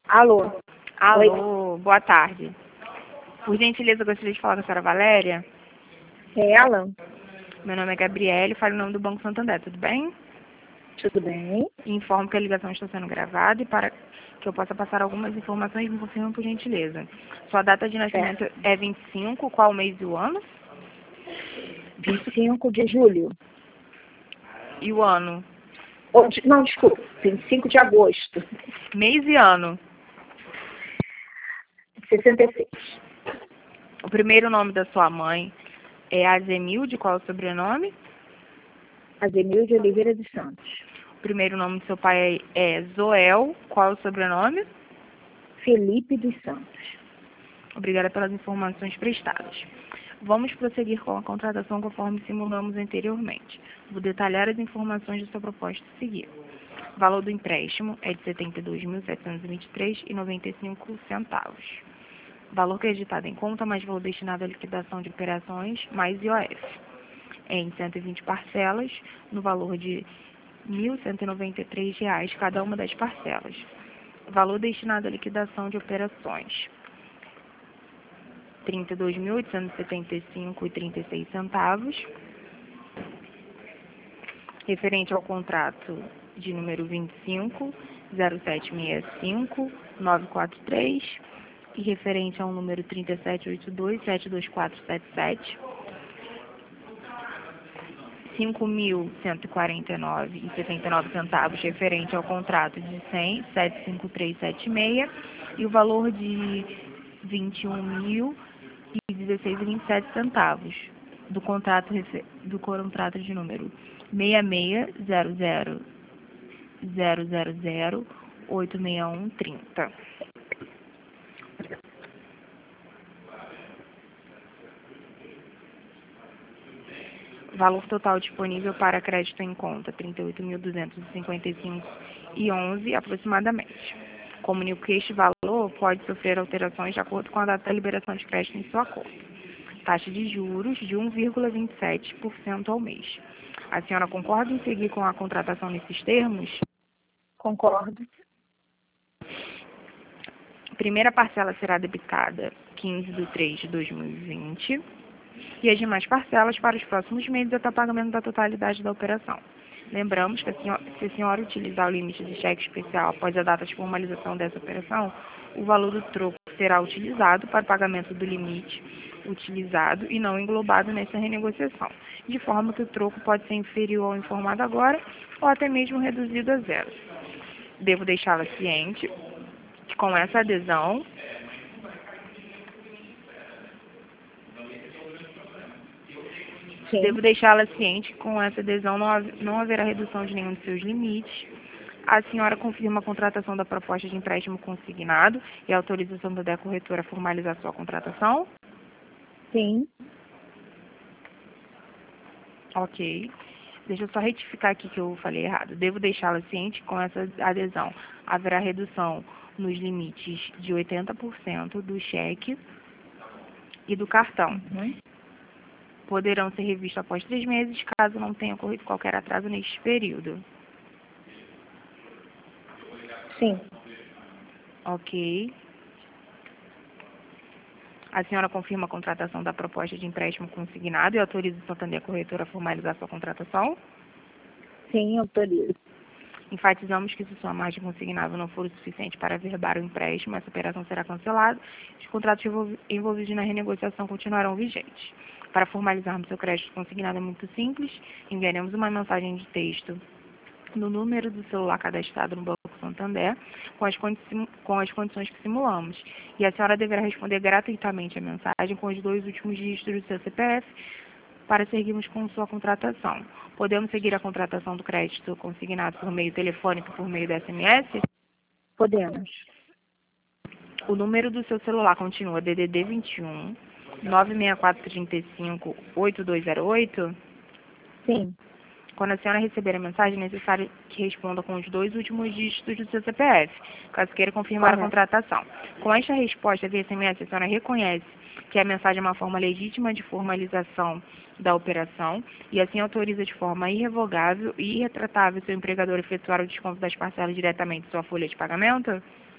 Alô? Oi, Alô, boa tarde. Por gentileza, eu gostaria de falar com a senhora Valéria. é ela? Meu nome é Gabriele, falo em nome do Banco Santander, tudo bem? Tudo bem? Informo que a ligação está sendo gravada e para que eu possa passar algumas informações, me confirmem por gentileza. Sua data de nascimento é 25, qual mês e o ano? 25 de julho. E o ano? Não, desculpa, 25 de agosto. Mês e ano. 66. O primeiro nome da sua mãe é Azemilde, qual é o sobrenome? Azemilde Oliveira dos Santos. O primeiro nome do seu pai é Zoel, qual é o sobrenome? Felipe dos Santos. Obrigada pelas informações prestadas. Vamos prosseguir com a contratação conforme simulamos anteriormente. Vou detalhar as informações da sua proposta a seguir. O valor do empréstimo é de R$ 72.723,95. Valor creditado em conta mais valor destinado à liquidação de operações mais IOF. Em 120 parcelas, no valor de R$ 1.193 cada uma das parcelas. Valor destinado à liquidação de operações. R$ 32.875,36, referente ao contrato de número 25.0765.943 e referente ao número 3782.72477, R$ 5.149,79, referente ao contrato de 100.75376 e o valor de R$ 21.016,27 do contrato de número 660000086130. Valor total disponível para crédito em conta, R$ 38.255,11 aproximadamente. Comunico que este valor pode sofrer alterações de acordo com a data da liberação de crédito em sua conta. Taxa de juros de 1,27% ao mês. A senhora concorda em seguir com a contratação nesses termos? Concordo. A primeira parcela será debitada 15/3/2020 e as demais parcelas para os próximos meses até o pagamento da totalidade da operação. Lembramos que se a senhora utilizar o limite de cheque especial após a data de formalização dessa operação, o valor do troco será utilizado para o pagamento do limite utilizado e não englobado nessa renegociação, de forma que o troco pode ser inferior ao informado agora ou até mesmo reduzido a zero. Devo deixá-la ciente que com essa adesão Sim. não haverá redução de nenhum de seus limites. A senhora confirma a contratação da proposta de empréstimo consignado e a autorização da corretora a formalizar sua contratação? Sim. Ok. Deixa eu só retificar aqui que eu falei errado. Devo deixá-la ciente que com essa adesão haverá redução nos limites de 80% do cheque e do cartão. Poderão ser revistos após 3 meses, caso não tenha ocorrido qualquer atraso neste período. Sim. Ok. A senhora confirma a contratação da proposta de empréstimo consignado e autoriza o Santander Corretora a formalizar sua contratação? Sim, autorizo. Enfatizamos que se sua margem consignável não for o suficiente para averbar o empréstimo, essa operação será cancelada e os contratos envolvidos na renegociação continuarão vigentes. Para formalizarmos seu crédito consignado é muito simples, enviaremos uma mensagem de texto no número do celular cadastrado no Banco Santander com as condições que simulamos. E a senhora deverá responder gratuitamente a mensagem com os 2 últimos dígitos do seu CPF para seguirmos com sua contratação. Podemos seguir a contratação do crédito consignado por meio telefônico, por meio da SMS? Podemos. O número do seu celular continua DDD 21 96435 8208? Sim. Quando a senhora receber a mensagem, é necessário que responda com os 2 últimos dígitos do seu CPF, caso queira confirmar a contratação. Com esta resposta via SMS, a senhora reconhece que a mensagem é uma forma legítima de formalização da operação e assim autoriza de forma irrevogável e irretratável seu empregador a efetuar o desconto das parcelas diretamente em sua folha de pagamento?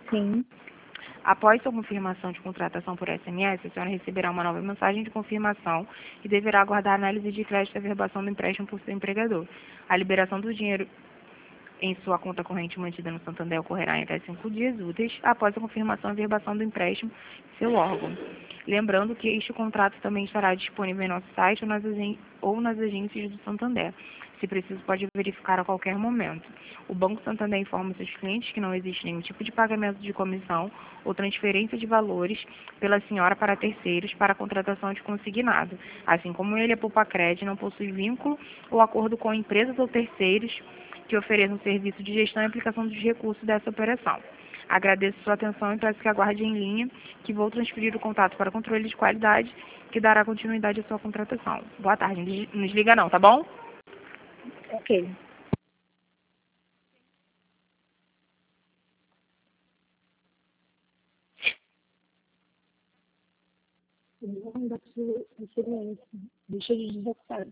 Sim. Após sua confirmação de contratação por SMS, a senhora receberá uma nova mensagem de confirmação e deverá aguardar a análise de crédito e averbação do empréstimo por seu empregador. A liberação do dinheiro em sua conta corrente mantida no Santander ocorrerá em até 5 dias úteis após a confirmação e averbação do empréstimo em seu órgão. Lembrando que este contrato também estará disponível em nosso site ou nas agências do Santander. Se preciso, pode verificar a qualquer momento. O Banco Santander informa seus clientes que não existe nenhum tipo de pagamento de comissão ou transferência de valores pela senhora para terceiros para a contratação de consignado. Assim como ele, a Poupa-Cred não possui vínculo ou acordo com empresas ou terceiros que ofereçam serviço de gestão e aplicação dos recursos dessa operação. Agradeço sua atenção e peço que aguarde em linha, que vou transferir o contato para controle de qualidade, que dará continuidade à sua contratação. Boa tarde, não desliga não, tá bom? Ok. Não dá para silêncio. Deixa de desocupado.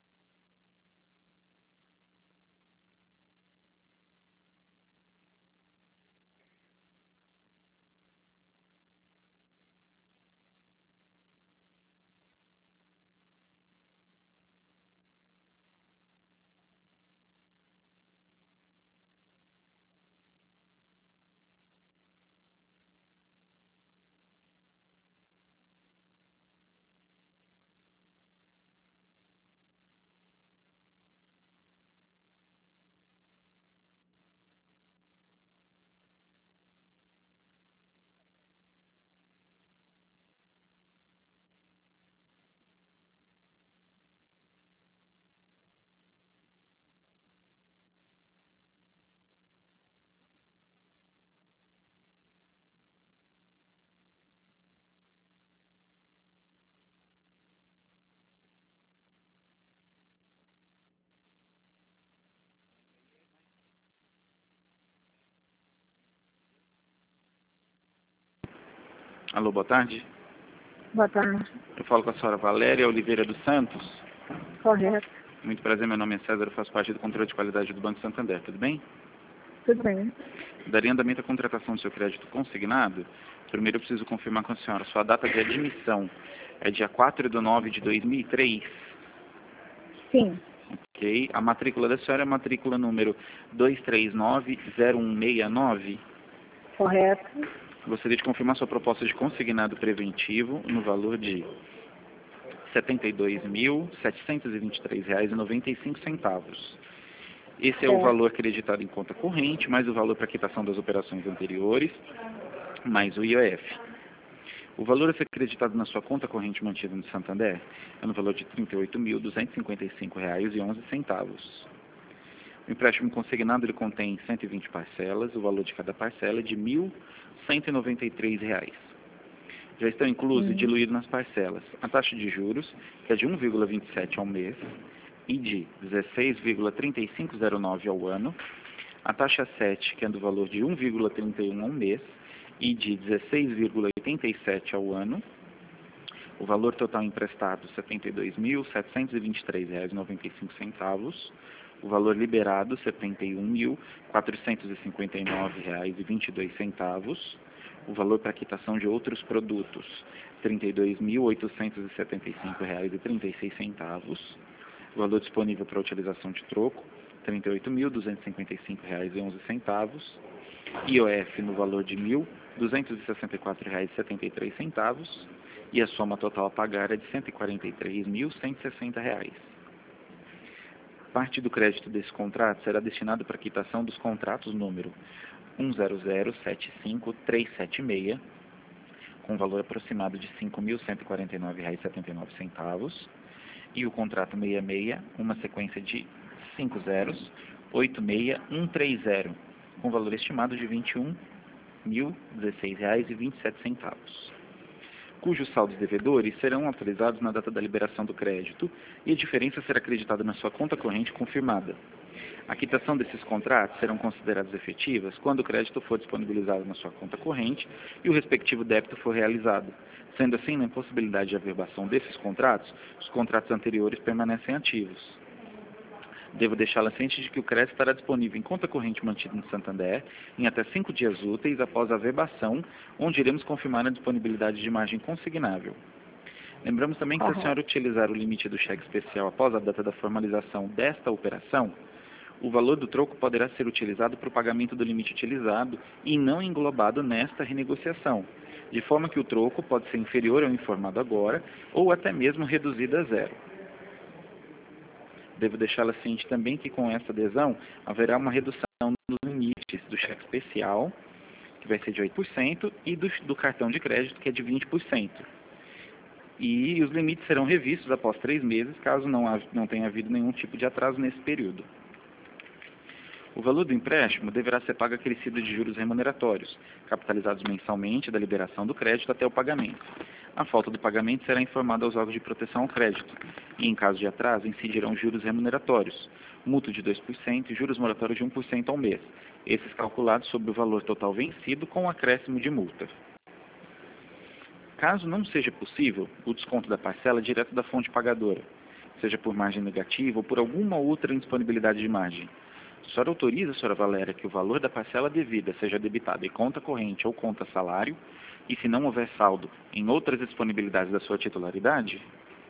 Alô, boa tarde. Boa tarde. Eu falo com a senhora Valéria Oliveira dos Santos. Correto. Muito prazer, meu nome é César, eu faço parte do controle de qualidade do Banco Santander, tudo bem? Tudo bem. Daria andamento à contratação do seu crédito consignado. Primeiro eu preciso confirmar com a senhora, sua data de admissão é dia 4/9/2003, Sim. ok? A matrícula da senhora é a matrícula número 2390169. Correto. Gostaria de confirmar sua proposta de consignado preventivo no valor de R$ 72.723,95. Esse é o valor acreditado em conta corrente, mais o valor para quitação das operações anteriores, mais o IOF. O valor a ser acreditado na sua conta corrente mantida no Santander é no valor de R$ 38.255,11. O empréstimo consignado ele contém 120 parcelas, o valor de cada parcela é de R$ 1.193. Já estão inclusos e diluídos nas parcelas a taxa de juros, que é de 1,27 ao mês, e de 16,3509 ao ano, a taxa 7, que é do valor de 1,31 ao mês, e de 16,87 ao ano, o valor total emprestado R$ 72.723,95, o valor liberado R$ 71.459,22, o valor para quitação de outros produtos R$ 32.875,36, o valor disponível para utilização de troco R$ 38.255,11, IOF no valor de R$ 1.264,73 e a soma total a pagar é de R$ 143.160. Parte do crédito desse contrato será destinado para a quitação dos contratos número 100.75376, com valor aproximado de R$ 5.149,79, e o contrato 66, uma sequência de 5 zeros, 86130, com valor estimado de R$ 21.016,27, cujos saldos devedores serão atualizados na data da liberação do crédito e a diferença será acreditada na sua conta corrente confirmada. A quitação desses contratos serão consideradas efetivas quando o crédito for disponibilizado na sua conta corrente e o respectivo débito for realizado. Sendo assim, na impossibilidade de averbação desses contratos, os contratos anteriores permanecem ativos. Devo deixá-la ciente de que o crédito estará disponível em conta corrente mantida no Santander em até 5 dias úteis após a verbação, onde iremos confirmar a disponibilidade de margem consignável. Lembramos também que se a senhora utilizar o limite do cheque especial após a data da formalização desta operação, o valor do troco poderá ser utilizado para o pagamento do limite utilizado e não englobado nesta renegociação, de forma que o troco pode ser inferior ao informado agora ou até mesmo reduzido a zero. Devo deixá-la ciente também que com essa adesão haverá uma redução dos limites do cheque especial, que vai ser de 8%, e do cartão de crédito, que é de 20%. E os limites serão revistos após 3 meses, caso não tenha havido nenhum tipo de atraso nesse período. O valor do empréstimo deverá ser pago acrescido de juros remuneratórios, capitalizados mensalmente da liberação do crédito até o pagamento. A falta do pagamento será informada aos órgãos de proteção ao crédito, e em caso de atraso incidirão juros remuneratórios, multa de 2% e juros moratórios de 1% ao mês, esses calculados sobre o valor total vencido com o acréscimo de multa. Caso não seja possível o desconto da parcela direto da fonte pagadora, seja por margem negativa ou por alguma outra indisponibilidade de margem, a senhora autoriza, senhora Valéria, que o valor da parcela devida seja debitado em conta corrente ou conta salário, e se não houver saldo em outras disponibilidades da sua titularidade?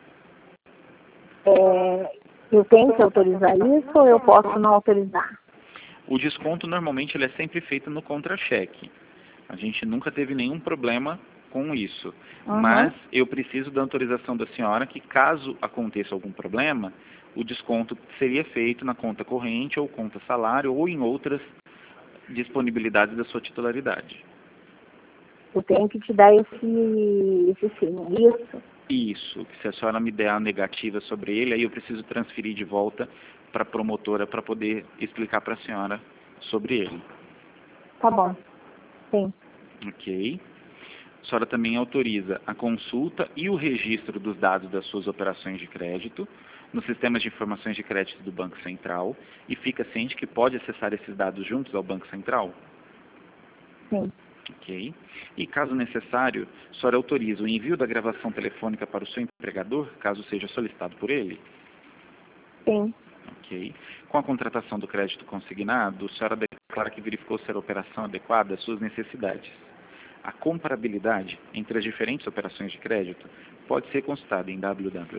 Eu tenho que autorizar isso ou eu posso não autorizar? O desconto normalmente ele é sempre feito no contra-cheque. A gente nunca teve nenhum problema com isso. Mas eu preciso da autorização da senhora que, caso aconteça algum problema, o desconto seria feito na conta corrente ou conta salário ou em outras disponibilidades da sua titularidade. Eu tenho que te dar esse sim, é isso? Isso. Se a senhora me der a negativa sobre ele, aí eu preciso transferir de volta para a promotora para poder explicar para a senhora sobre ele. Tá bom. Sim. Ok. A senhora também autoriza a consulta e o registro dos dados das suas operações de crédito nos sistemas de informações de crédito do Banco Central e fica ciente que pode acessar esses dados juntos ao Banco Central? Sim. Ok. E, caso necessário, a senhora autoriza o envio da gravação telefônica para o seu empregador, caso seja solicitado por ele? Sim. Ok. Com a contratação do crédito consignado, a senhora declara que verificou ser a operação adequada às suas necessidades. A comparabilidade entre as diferentes operações de crédito pode ser consultada em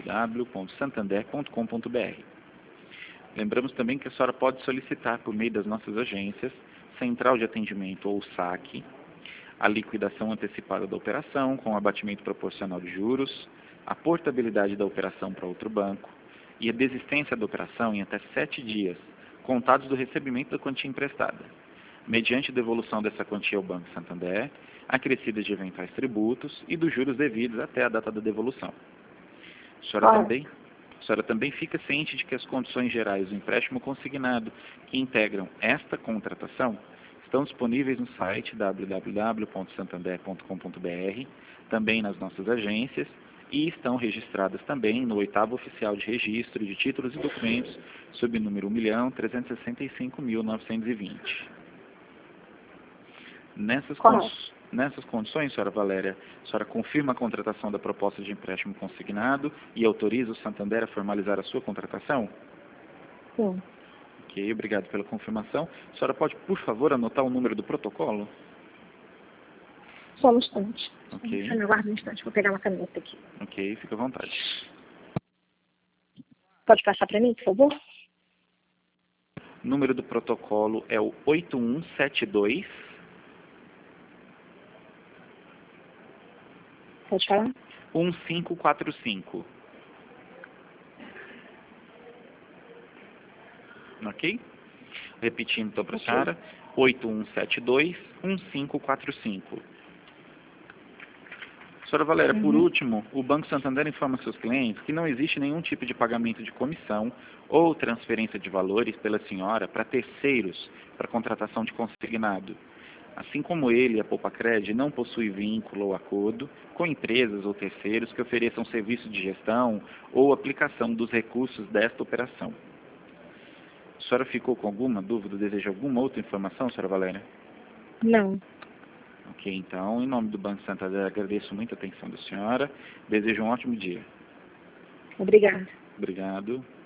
www.santander.com.br. Lembramos também que a senhora pode solicitar, por meio das nossas agências, Central de Atendimento ou SAC, a liquidação antecipada da operação com abatimento proporcional de juros, a portabilidade da operação para outro banco e a desistência da operação em até 7 dias, contados do recebimento da quantia emprestada, mediante devolução dessa quantia ao Banco Santander, acrescida de eventuais tributos e dos juros devidos até a data da devolução. A senhora também fica ciente de que as condições gerais do empréstimo consignado que integram esta contratação estão disponíveis no site www.santander.com.br, também nas nossas agências, e estão registradas também no 8º Oficial de Registro de Títulos e Documentos, sob o número 1.365.920. Nessas condições, senhora Valéria, a senhora confirma a contratação da proposta de empréstimo consignado e autoriza o Santander a formalizar a sua contratação? Sim. Ok, obrigado pela confirmação. A senhora pode, por favor, anotar o número do protocolo? Só um instante. Ok. Me aguarda um instante, vou pegar uma caneta aqui. Ok, fica à vontade. Pode passar para mim, por favor? O número do protocolo é o 8172. Pode falar? 1545. Ok? Repetindo então para a senhora, 8172-1545. Senhora Valéria, por último, o Banco Santander informa seus clientes que não existe nenhum tipo de pagamento de comissão ou transferência de valores pela senhora para terceiros para contratação de consignado. Assim como ele, a Poupacred, não possui vínculo ou acordo com empresas ou terceiros que ofereçam serviço de gestão ou aplicação dos recursos desta operação. A senhora ficou com alguma dúvida? Deseja alguma outra informação, senhora Valéria? Não. Ok, então, em nome do Banco Santander, agradeço muito a atenção da senhora. Desejo um ótimo dia. Obrigada. Obrigado.